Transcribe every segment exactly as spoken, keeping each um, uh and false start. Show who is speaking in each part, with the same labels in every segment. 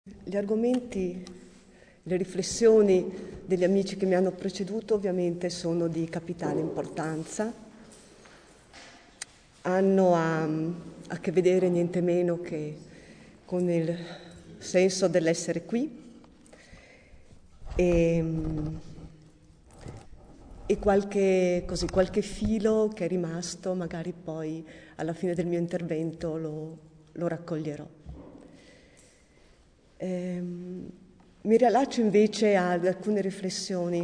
Speaker 1: Gli argomenti, le riflessioni degli amici che mi hanno preceduto ovviamente sono di capitale importanza, hanno a, a che vedere niente meno che con il senso dell'essere qui e, e qualche, così, qualche filo che è rimasto, magari poi alla fine del mio intervento lo, lo raccoglierò. Eh, mi riallaccio invece ad alcune riflessioni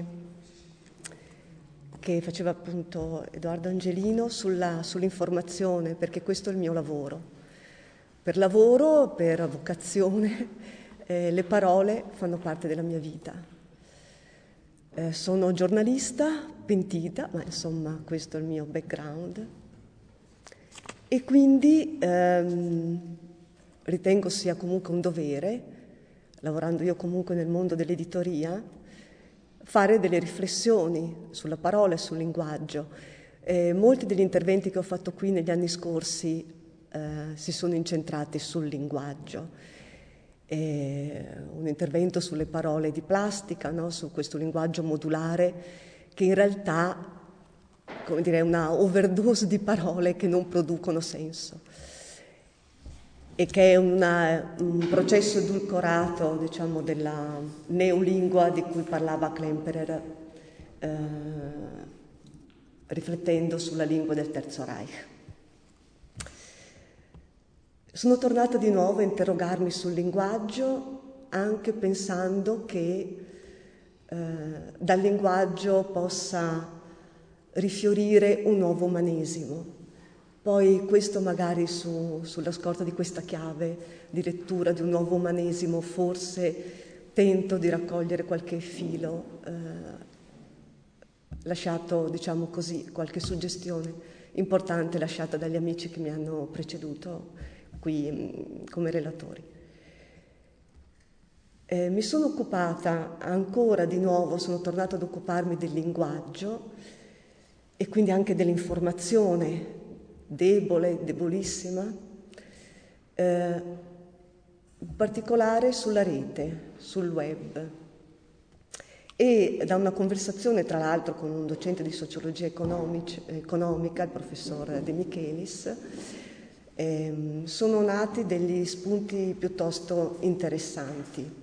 Speaker 1: che faceva appunto Edoardo Angelino sulla, sull'informazione, perché questo è il mio lavoro. Per lavoro, per vocazione, eh, le parole fanno parte della mia vita. Eh, sono giornalista, pentita, ma insomma questo è il mio background. E quindi ehm, ritengo sia comunque un dovere, lavorando io comunque nel mondo dell'editoria, fare delle riflessioni sulla parola e sul linguaggio. Eh, molti degli interventi che ho fatto qui negli anni scorsi eh, si sono incentrati sul linguaggio. Eh, un intervento sulle parole di plastica, no? Su questo linguaggio modulare che in realtà, come dire, è una overdose di parole che non producono senso e che è una, un processo edulcorato, diciamo, della neolingua di cui parlava Klemperer, eh, riflettendo sulla lingua del Terzo Reich. Sono tornata di nuovo a interrogarmi sul linguaggio, anche pensando che eh, dal linguaggio possa rifiorire un nuovo umanesimo. Poi questo magari su, sulla scorta di questa chiave di lettura di un nuovo umanesimo forse tento di raccogliere qualche filo, eh, lasciato, diciamo così, qualche suggestione importante lasciata dagli amici che mi hanno preceduto qui mh, come relatori. Eh, mi sono occupata ancora di nuovo, sono tornata ad occuparmi del linguaggio e quindi anche dell'informazione debole, debolissima, eh, in particolare sulla rete, sul web. E da una conversazione, tra l'altro, con un docente di sociologia economica, il professor De Michelis, eh, sono nati degli spunti piuttosto interessanti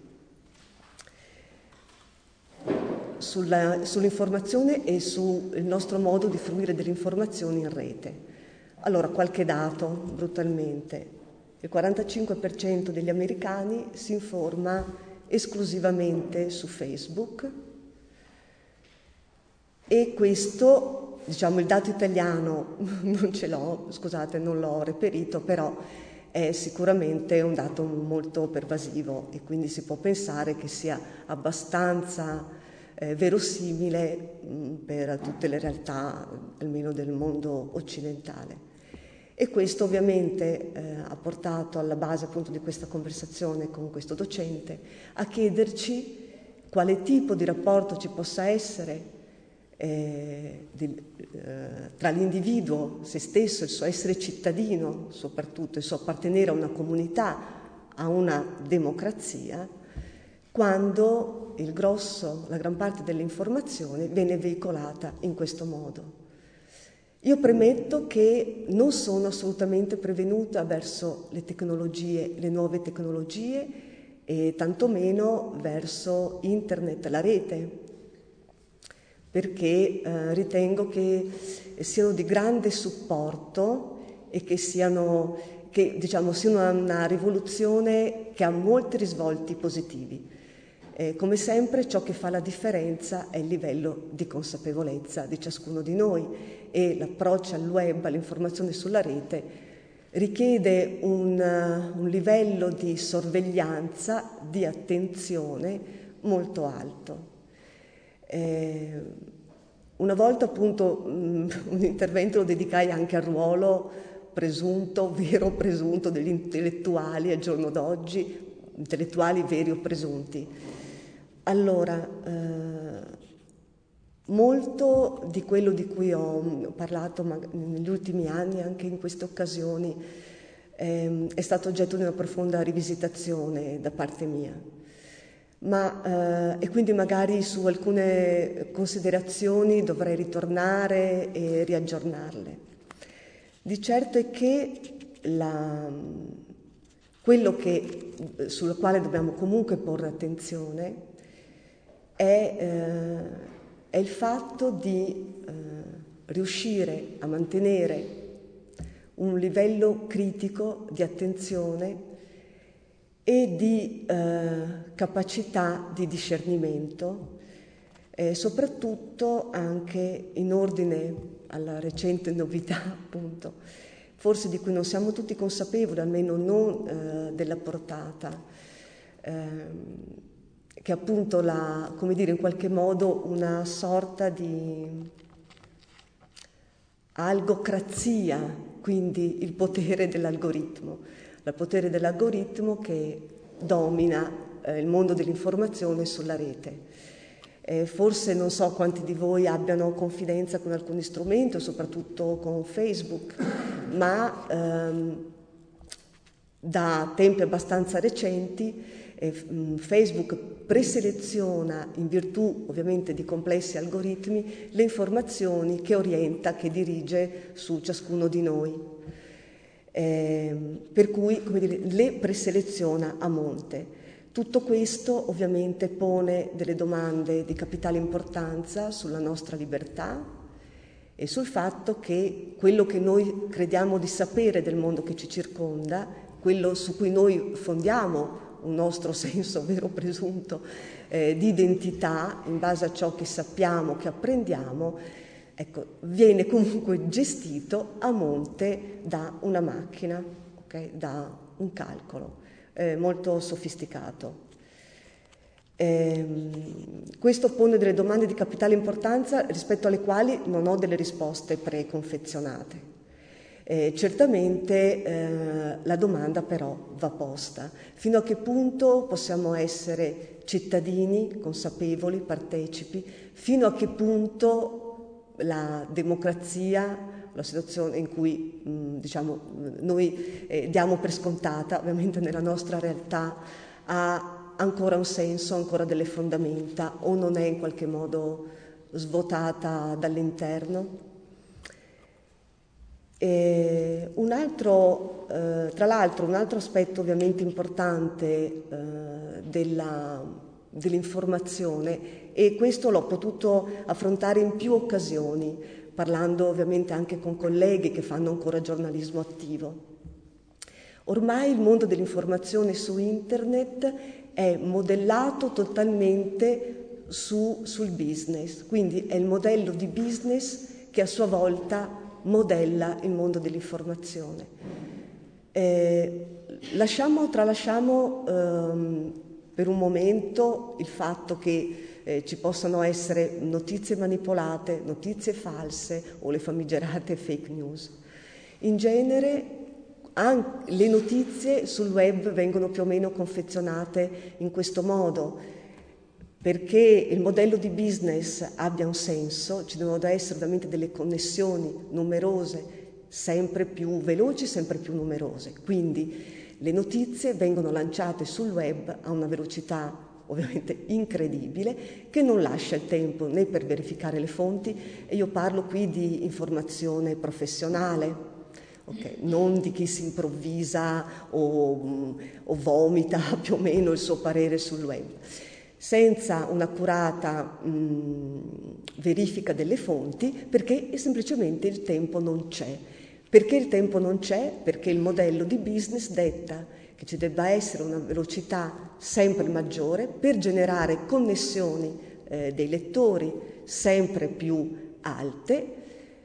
Speaker 1: sulla, sull'informazione e sul nostro modo di fruire delle informazioni in rete. Allora, qualche dato, brutalmente. Il quarantacinque per cento degli americani si informa esclusivamente su Facebook e questo, diciamo, il dato italiano non ce l'ho, scusate, non l'ho reperito, però è sicuramente un dato molto pervasivo e quindi si può pensare che sia abbastanza eh, verosimile mh, per tutte le realtà, almeno del mondo occidentale. E questo ovviamente eh, ha portato alla base appunto di questa conversazione con questo docente a chiederci quale tipo di rapporto ci possa essere eh, di, eh, tra l'individuo, se stesso, il suo essere cittadino, soprattutto il suo appartenere a una comunità, a una democrazia, quando il grosso, la gran parte dell'informazione viene veicolata in questo modo. Io premetto che non sono assolutamente prevenuta verso le tecnologie, le nuove tecnologie e tantomeno verso internet, la rete, perché eh, ritengo che siano di grande supporto e che siano, che, diciamo, siano una rivoluzione che ha molti risvolti positivi. Eh, come sempre ciò che fa la differenza è il livello di consapevolezza di ciascuno di noi e l'approccio al web, all'informazione sulla rete richiede un, uh, un livello di sorveglianza, di attenzione molto alto. Eh, una volta appunto um, un intervento lo dedicai anche al ruolo presunto, vero o presunto degli intellettuali al giorno d'oggi, intellettuali veri o presunti. Allora, eh, molto di quello di cui ho parlato negli ultimi anni, anche in queste occasioni, eh, è stato oggetto di una profonda rivisitazione da parte mia. Ma, eh, e quindi magari su alcune considerazioni dovrei ritornare e riaggiornarle. Di certo è che la, quello che, sul quale dobbiamo comunque porre attenzione è, eh, è il fatto di eh, riuscire a mantenere un livello critico di attenzione e di eh, capacità di discernimento, eh, soprattutto anche in ordine alla recente novità, appunto, forse di cui non siamo tutti consapevoli, almeno non eh, della portata, ehm, che è appunto la, come dire, in qualche modo una sorta di algocrazia, quindi il potere dell'algoritmo. Il potere dell'algoritmo che domina eh, il mondo dell'informazione sulla rete. Eh, forse non so quanti di voi abbiano confidenza con alcuni strumenti, soprattutto con Facebook, ma ehm, da tempi abbastanza recenti eh, Facebook preseleziona, in virtù ovviamente di complessi algoritmi, le informazioni che orienta, che dirige su ciascuno di noi. Eh, per cui, come dire, le preseleziona a monte. Tutto questo ovviamente pone delle domande di capitale importanza sulla nostra libertà e sul fatto che quello che noi crediamo di sapere del mondo che ci circonda, quello su cui noi fondiamo un nostro senso vero o presunto eh, di identità in base a ciò che sappiamo, che apprendiamo, ecco, viene comunque gestito a monte da una macchina, okay? Da un calcolo eh, molto sofisticato. Ehm, questo pone delle domande di capitale importanza rispetto alle quali non ho delle risposte preconfezionate. Eh, certamente eh, la domanda però va posta. Fino a che punto possiamo essere cittadini, consapevoli, partecipi? Fino a che punto la democrazia, la situazione in cui mh, diciamo, noi eh, diamo per scontata, ovviamente nella nostra realtà, ha ancora un senso, ancora delle fondamenta o non è in qualche modo svuotata dall'interno? E un altro, eh, tra l'altro, un altro aspetto ovviamente importante eh, della, dell'informazione, e questo l'ho potuto affrontare in più occasioni, parlando ovviamente anche con colleghi che fanno ancora giornalismo attivo. Ormai il mondo dell'informazione su internet è modellato totalmente su, sul business, quindi è il modello di business che a sua volta modella il mondo dell'informazione. Eh, lasciamo, tralasciamo ehm, per un momento il fatto che eh, ci possano essere notizie manipolate, notizie false o le famigerate fake news. In genere anche le notizie sul web vengono più o meno confezionate in questo modo. Perché il modello di business abbia un senso, ci devono essere ovviamente delle connessioni numerose, sempre più veloci, sempre più numerose. Quindi le notizie vengono lanciate sul web a una velocità ovviamente incredibile, che non lascia il tempo né per verificare le fonti, e io parlo qui di informazione professionale. Okay, non di chi si improvvisa o, o vomita più o meno il suo parere sul web. Senza un'accurata mh, verifica delle fonti, perché semplicemente il tempo non c'è. Perché il tempo non c'è? Perché il modello di business detta che ci debba essere una velocità sempre maggiore per generare connessioni eh, dei lettori sempre più alte,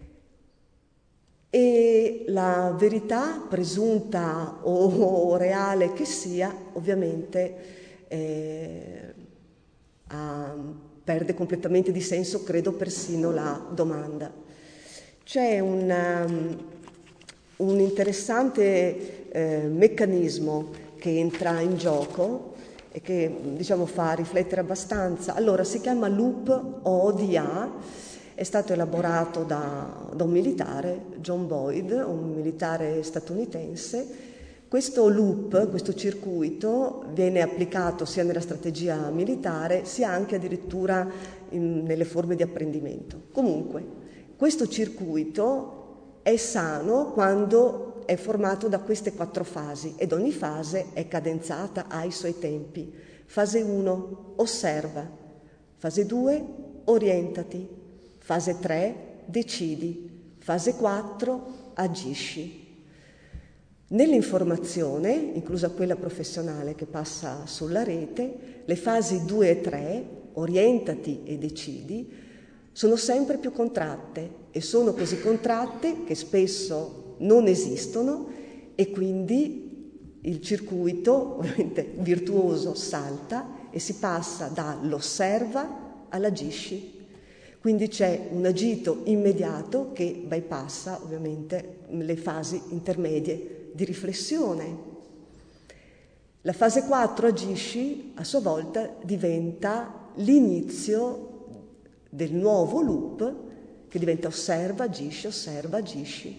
Speaker 1: e la verità presunta o, o reale che sia, ovviamente eh, Ah, perde completamente di senso, credo, persino la domanda. C'è un, um, un interessante eh, meccanismo che entra in gioco e che, diciamo, fa riflettere abbastanza. Allora, si chiama loop O D A, è stato elaborato da, da un militare, John Boyd, un militare statunitense, Questo loop, questo circuito, viene applicato sia nella strategia militare sia anche addirittura in, nelle forme di apprendimento. Comunque, questo circuito è sano quando è formato da queste quattro fasi ed ogni fase è cadenzata, ha i suoi tempi. Fase uno, osserva. Fase due, orientati. Fase tre, decidi. Fase quattro, agisci. Nell'informazione, inclusa quella professionale che passa sulla rete, le fasi due e tre, orientati e decidi, sono sempre più contratte e sono così contratte che spesso non esistono e quindi il circuito ovviamente virtuoso salta e si passa dall'osserva all'agisci. Quindi c'è un agito immediato che bypassa ovviamente le fasi intermedie di riflessione. La fase quattro, agisci, a sua volta diventa l'inizio del nuovo loop che diventa osserva, agisci, osserva, agisci.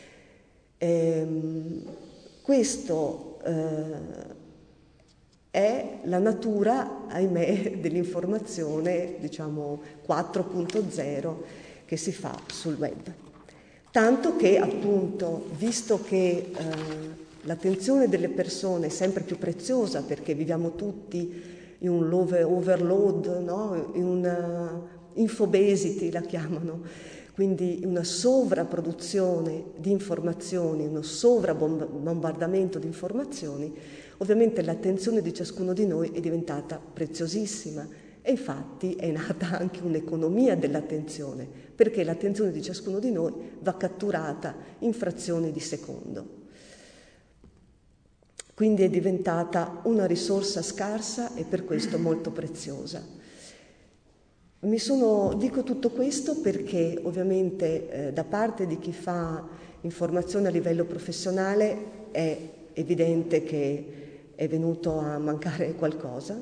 Speaker 1: Ehm, questo eh, è la natura, ahimè, dell'informazione, diciamo, quattro punto zero che si fa sul web. Tanto che, appunto, visto che eh, l'attenzione delle persone è sempre più preziosa perché viviamo tutti in un overload, no? In una infobesity la chiamano, quindi una sovrapproduzione di informazioni, uno sovrabombardamento di informazioni, ovviamente l'attenzione di ciascuno di noi è diventata preziosissima e infatti è nata anche un'economia dell'attenzione, perché l'attenzione di ciascuno di noi va catturata in frazioni di secondo. Quindi è diventata una risorsa scarsa e per questo molto preziosa. Mi sono, dico tutto questo perché ovviamente eh, da parte di chi fa informazione a livello professionale è evidente che è venuto a mancare qualcosa.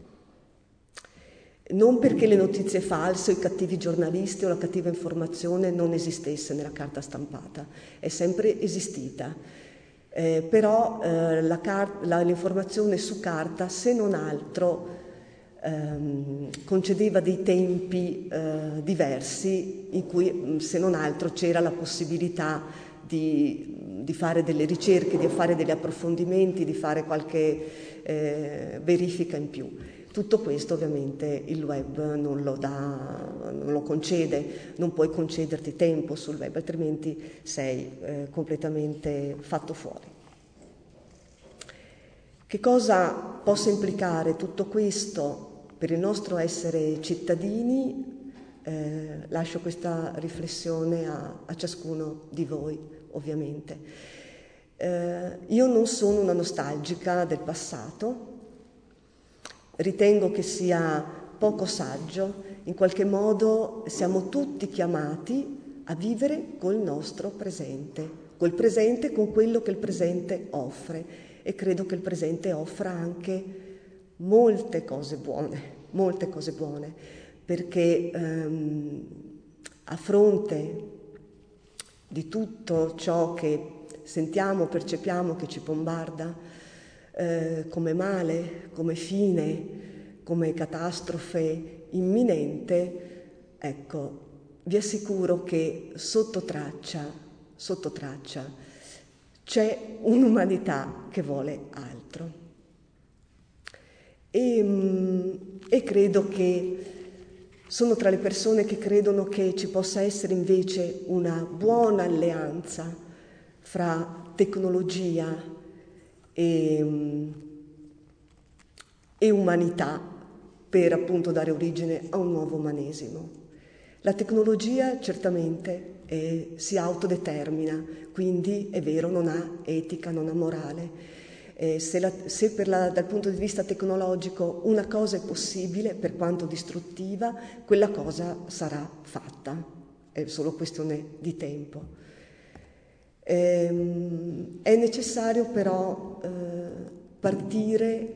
Speaker 1: Non perché le notizie false, o i cattivi giornalisti o la cattiva informazione non esistesse nella carta stampata, è sempre esistita. Eh, però eh, la car- la, l'informazione su carta, se non altro, ehm, concedeva dei tempi eh, diversi in cui, se non altro, c'era la possibilità di, di fare delle ricerche, di fare degli approfondimenti, di fare qualche eh, verifica in più. Tutto questo ovviamente il web non lo dà, non lo concede, non puoi concederti tempo sul web, altrimenti sei eh, completamente fatto fuori. Che cosa possa implicare tutto questo per il nostro essere cittadini? Eh, lascio questa riflessione a, a ciascuno di voi, ovviamente. Eh, io non sono una nostalgica del passato. Ritengo che sia poco saggio, in qualche modo siamo tutti chiamati a vivere col nostro presente, col presente, con quello che il presente offre e credo che il presente offra anche molte cose buone, molte cose buone, perché ehm, a fronte di tutto ciò che sentiamo, percepiamo che ci bombarda, Eh, come male, come fine, come catastrofe imminente, ecco, vi assicuro che sotto traccia, sotto traccia c'è un'umanità che vuole altro. E, e credo che sono tra le persone che credono che ci possa essere invece una buona alleanza fra tecnologia E, e umanità per appunto dare origine a un nuovo umanesimo. La tecnologia certamente eh, si autodetermina, quindi è vero, non ha etica, non ha morale. Eh, se la, se per la, dal punto di vista tecnologico una cosa è possibile, per quanto distruttiva, quella cosa sarà fatta, è solo questione di tempo. Ehm, è necessario però eh, partire,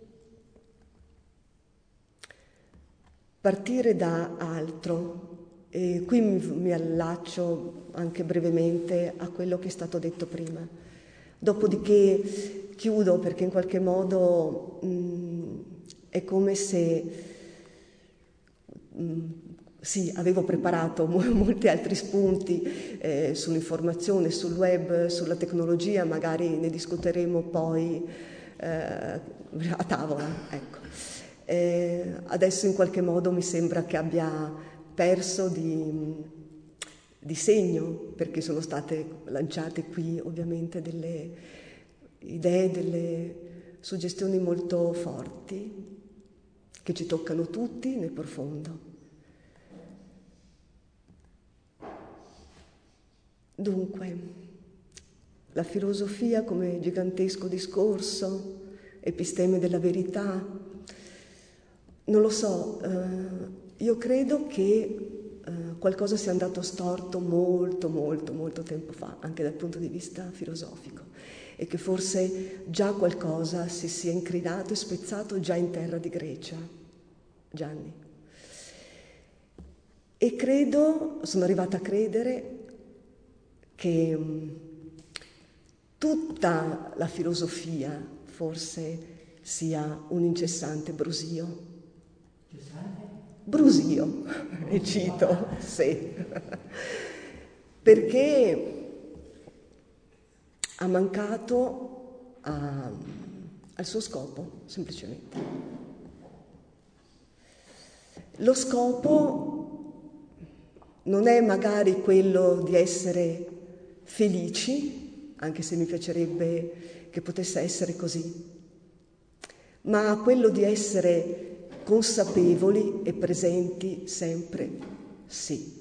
Speaker 1: partire da altro e qui mi, mi allaccio anche brevemente a quello che è stato detto prima. Dopodiché chiudo perché in qualche modo mh, è come se mh, sì, avevo preparato mo- molti altri spunti eh, sull'informazione, sul web, sulla tecnologia, magari ne discuteremo poi eh, a tavola, ecco. Eh, adesso in qualche modo mi sembra che abbia perso di, di segno, perché sono state lanciate qui ovviamente delle idee, delle suggestioni molto forti che ci toccano tutti nel profondo. Dunque, la filosofia come gigantesco discorso, episteme della verità, non lo so, eh, io credo che eh, qualcosa sia andato storto molto, molto, molto tempo fa, anche dal punto di vista filosofico, e che forse già qualcosa si sia incrinato e spezzato già in terra di Grecia. Gianni. E credo, sono arrivata a credere che mh, tutta la filosofia forse sia un incessante brusio. Brusio, e cito, sì, perché ha mancato a, al suo scopo, semplicemente. Lo scopo non è magari quello di essere felici, anche se mi piacerebbe che potesse essere così, ma quello di essere consapevoli e presenti sempre, sì.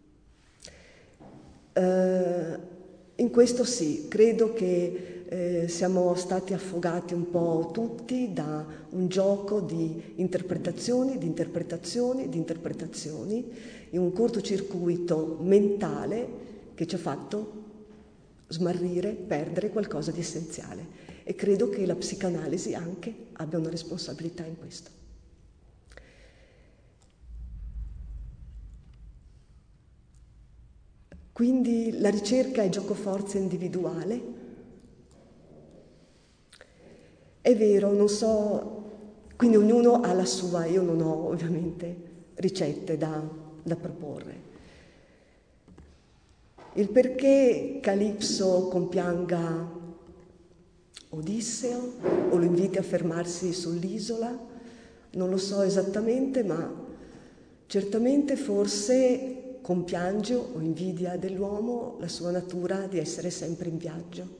Speaker 1: Uh, in questo sì, credo che eh, siamo stati affogati un po' tutti da un gioco di interpretazioni, di interpretazioni, di interpretazioni, in un cortocircuito mentale che ci ha fatto smarrire, perdere qualcosa di essenziale. E credo che la psicanalisi anche abbia una responsabilità in questo. Quindi la ricerca è giocoforza individuale. È vero, non so, quindi ognuno ha la sua, io non ho ovviamente ricette da, da proporre. Il perché Calipso compianga Odisseo o lo inviti a fermarsi sull'isola, non lo so esattamente, ma certamente forse compiange o invidia dell'uomo la sua natura di essere sempre in viaggio.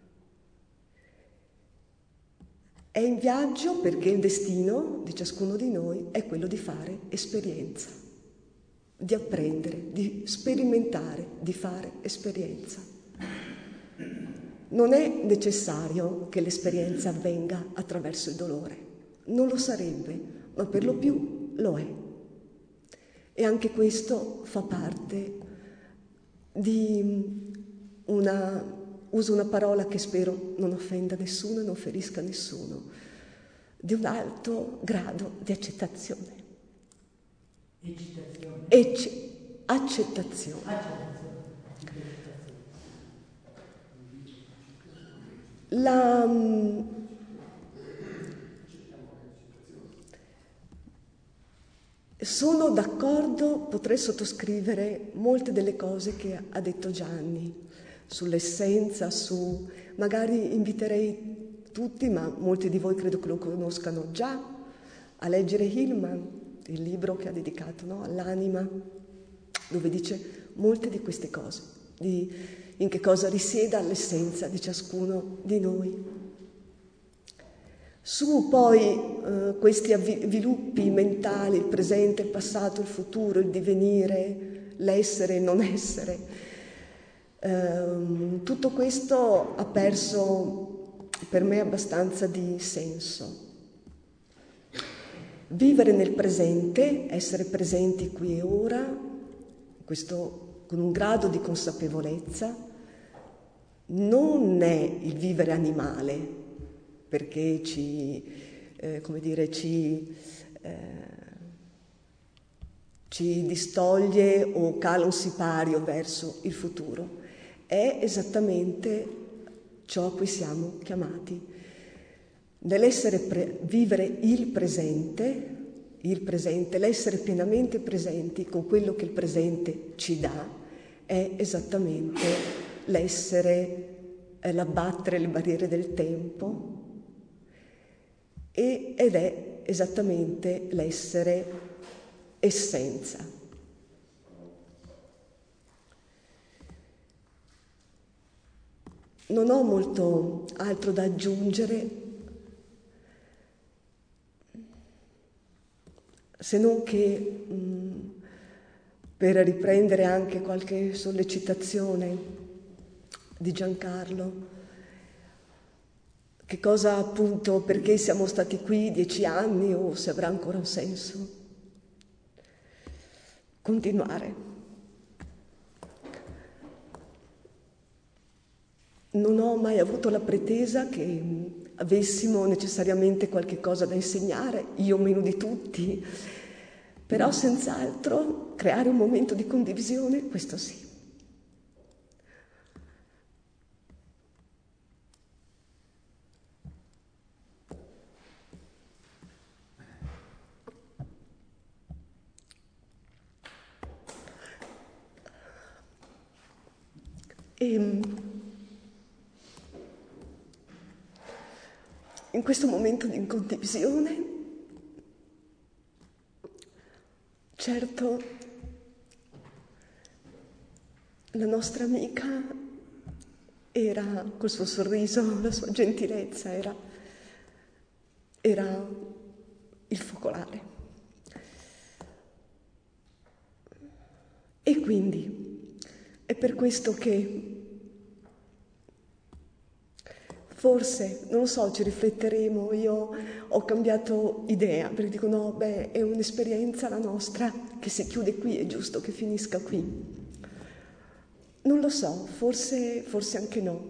Speaker 1: È in viaggio perché il destino di ciascuno di noi è quello di fare esperienza, di apprendere, di sperimentare, di fare esperienza. Non è necessario che l'esperienza avvenga attraverso il dolore, non lo sarebbe, ma per lo più lo è. E anche questo fa parte di una, uso una parola che spero non offenda nessuno e non ferisca nessuno, di un alto grado di accettazione.
Speaker 2: Eccitazione.
Speaker 1: Ecce, accettazione.
Speaker 2: Accettazione.
Speaker 1: La, sono d'accordo, potrei sottoscrivere molte delle cose che ha detto Gianni sull'essenza, su magari inviterei tutti, ma molti di voi credo che lo conoscano già, a leggere Hillman, il libro che ha dedicato, no, all'anima, dove dice molte di queste cose, di in che cosa risieda l'essenza di ciascuno di noi. Su poi eh, questi avviluppi mentali, il presente, il passato, il futuro, il divenire, l'essere e non essere, eh, tutto questo ha perso per me abbastanza di senso. Vivere nel presente, essere presenti qui e ora, questo con un grado di consapevolezza, non è il vivere animale, perché ci, eh, come dire, ci, eh, ci distoglie o cala un sipario verso il futuro. È esattamente ciò a cui siamo chiamati, nell'essere pre- vivere il presente, il presente, l'essere pienamente presenti con quello che il presente ci dà, è esattamente l'essere, è l'abbattere le barriere del tempo e, ed è esattamente l'essere essenza. Non ho molto altro da aggiungere, se non che mh, per riprendere anche qualche sollecitazione di Giancarlo, che cosa appunto, perché siamo stati qui dieci anni o se avrà ancora un senso continuare. Non ho mai avuto la pretesa che avessimo necessariamente qualche cosa da insegnare, io meno di tutti, però senz'altro creare un momento di condivisione, questo sì. E in questo momento di condivisione, certo, la nostra amica era, col suo sorriso, la sua gentilezza, era, era il focolare. E quindi è per questo che forse, non lo so, ci rifletteremo, io ho cambiato idea, perché dico no, beh, è un'esperienza la nostra che si chiude qui, è giusto che finisca qui. Non lo so, forse, forse anche no.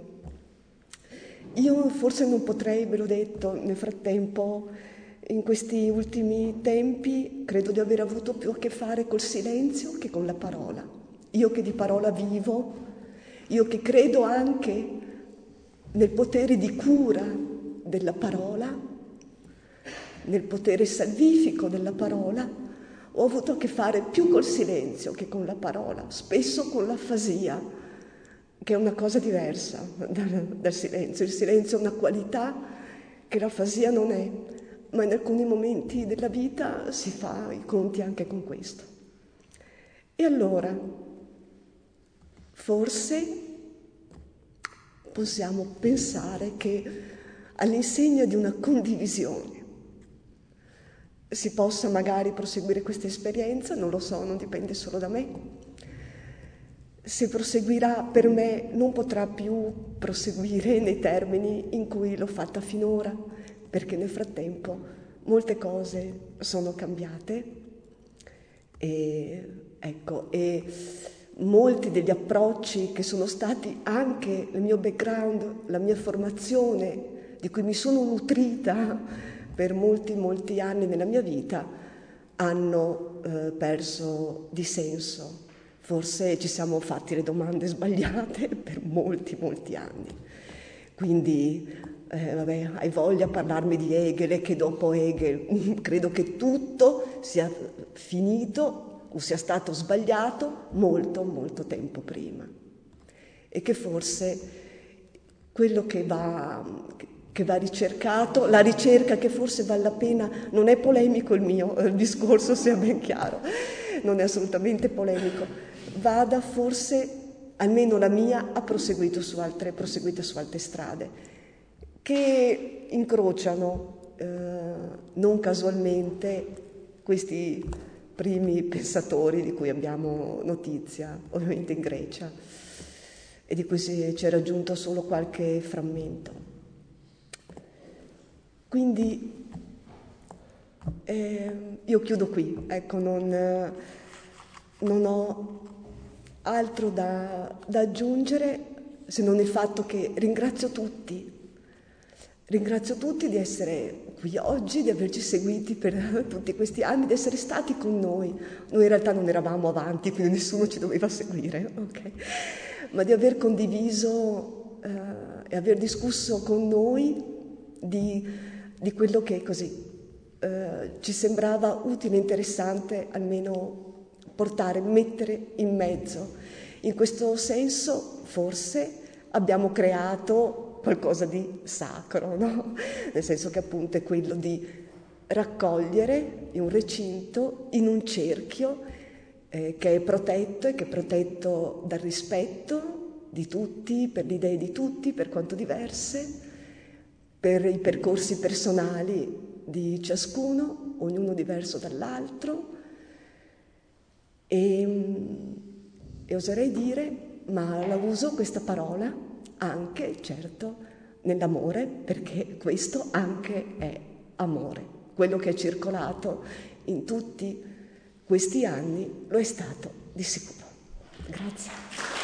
Speaker 1: Io forse non potrei, ve l'ho detto, nel frattempo, in questi ultimi tempi, credo di aver avuto più a che fare col silenzio che con la parola. Io che di parola vivo, io che credo anche nel potere di cura della parola, nel potere salvifico della parola, ho avuto a che fare più col silenzio che con la parola, spesso con l'afasia, che è una cosa diversa dal, dal silenzio. Il silenzio è una qualità che l'afasia non è, ma in alcuni momenti della vita si fa i conti anche con questo. E allora, forse possiamo pensare che all'insegna di una condivisione si possa magari proseguire questa esperienza, non lo so, non dipende solo da me. Se proseguirà per me non potrà più proseguire nei termini in cui l'ho fatta finora, perché nel frattempo molte cose sono cambiate e ecco, e molti degli approcci che sono stati anche il mio background, la mia formazione, di cui mi sono nutrita per molti, molti anni nella mia vita, hanno eh, perso di senso. Forse ci siamo fatti le domande sbagliate per molti, molti anni. Quindi, eh, vabbè, hai voglia a parlarmi di Hegel e che dopo Hegel credo che tutto sia finito o sia stato sbagliato molto, molto tempo prima. E che forse quello che va, che va ricercato, la ricerca che forse vale la pena, non è polemico il mio il discorso, sia ben chiaro, non è assolutamente polemico, vada forse, almeno la mia, ha proseguito su altre, proseguito su altre strade, che incrociano eh, non casualmente questi primi pensatori di cui abbiamo notizia, ovviamente in Grecia, e di cui si, ci è raggiunto solo qualche frammento. Quindi eh, io chiudo qui, ecco, non, non ho altro da, da aggiungere se non il fatto che ringrazio tutti, ringrazio tutti di essere qui oggi, di averci seguiti per tutti questi anni, di essere stati con noi. Noi in realtà non eravamo avanti, quindi nessuno ci doveva seguire, ok? Ma di aver condiviso eh, e aver discusso con noi di, di quello che così eh, ci sembrava utile e interessante almeno portare, mettere in mezzo. In questo senso forse abbiamo creato qualcosa di sacro, no? Nel senso che appunto è quello di raccogliere in un recinto, in un cerchio eh, che è protetto e che è protetto dal rispetto di tutti, per le idee di tutti, per quanto diverse, per i percorsi personali di ciascuno, ognuno diverso dall'altro, e, e oserei dire, ma la uso questa parola anche, certo, nell'amore, perché questo anche è amore. Quello che è circolato in tutti questi anni lo è stato di sicuro. Grazie.